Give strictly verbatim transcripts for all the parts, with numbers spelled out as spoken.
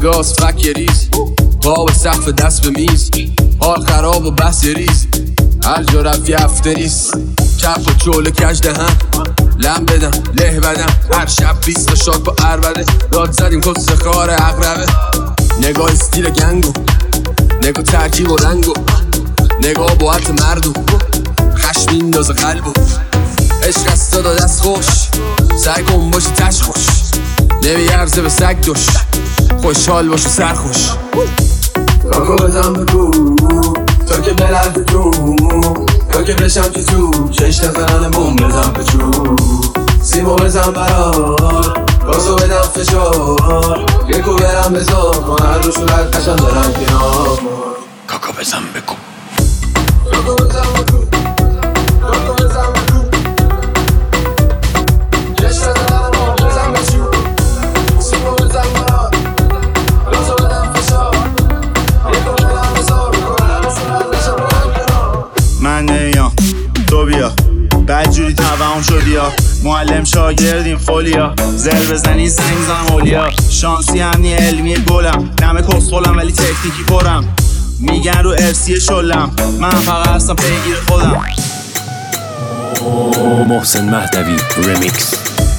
گاز فک ریز، پا به سقف دست به میز، حال خراب و بحث ریز، هر جا رفت یه هفته نیست. کف و چوله کج دهن، لم بدم له بدم، هر شب بیست تا شاد با عربده، داد زدیم کس خار اقربه. نگاه استیل گنگو، نگاه ترکیب و رنگو، نگاه باعت مردو، خشم میندازه قلبو. عشق از تا دست خوش، سعی کن باشی تش خوش، نمیارزه به سگ دوش، خوشحال باش و سرخوش. کاکو بزن بگو تا که بلرد تو، تا که بشم که تو چش نزنن بوم بزن به جو، سیمو بزن برار گازو بدم فشار، یکو برم بزار من هر رو صورت قشن دارم کنار. کاکو بزن بگو کاکو بزن بگو کاکو بزن بگو چش نزنن بوم بزن به جو، سیمو بزن برار گازو بدم فشار، یکو برم بزار من هر رو صورت قشن دارم کنار. من نمیام تو بیا، بدجوری توهم شدی یا معلم شاگردیم فولیا، زل بزنی سنگ زنم اولیا، شانسی همنی علمی گلم، نمه کسخولم ولی تکنیکی پرم، میگن رو ارسی شلم، من فقط هستم پیگیر خودم. محسن مهدوی ریمیکس.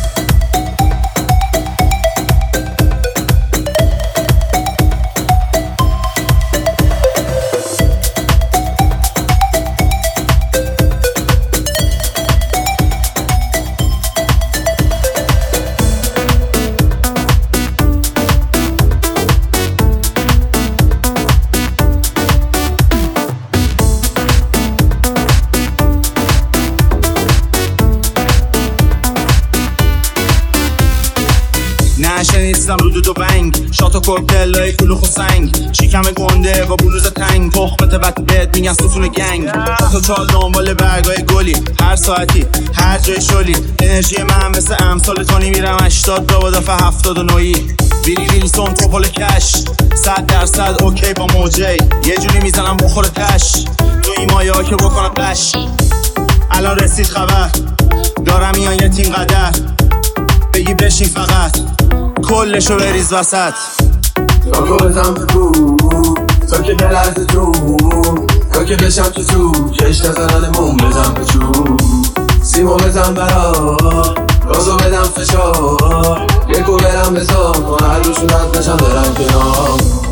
نشنیستم رو دو دو بنگ، شات و کوکتل لای کلوخ و سنگ، شیکم گنده با بلوز تنگ، تخمت وقت بهت میگن ستون گنگ، شات و چال دنبال برگای گلی، هر ساعتی هر جای شلی، انرژی من مثل امثال تونی میرم هشتاد را با دفعه هفتاد و نوی، بیری ویلسون توپل کش، صد درصد اوکی با موجی، یه جوری میزنم بخور تش، تو این مایه ها که بکنم قش. الان رسید خبر دارم میان یه تیم قدر، بگی بشین فقط کلشو بریز وسط. کاکو بزن بگو تا که بلرزه تو، تا که بشم که تو چش نزنن موم بزن به جو، سیمو بزن برار گازو بدم فشار، یکو برم بزار من هر رو صورت نشم برم کنار.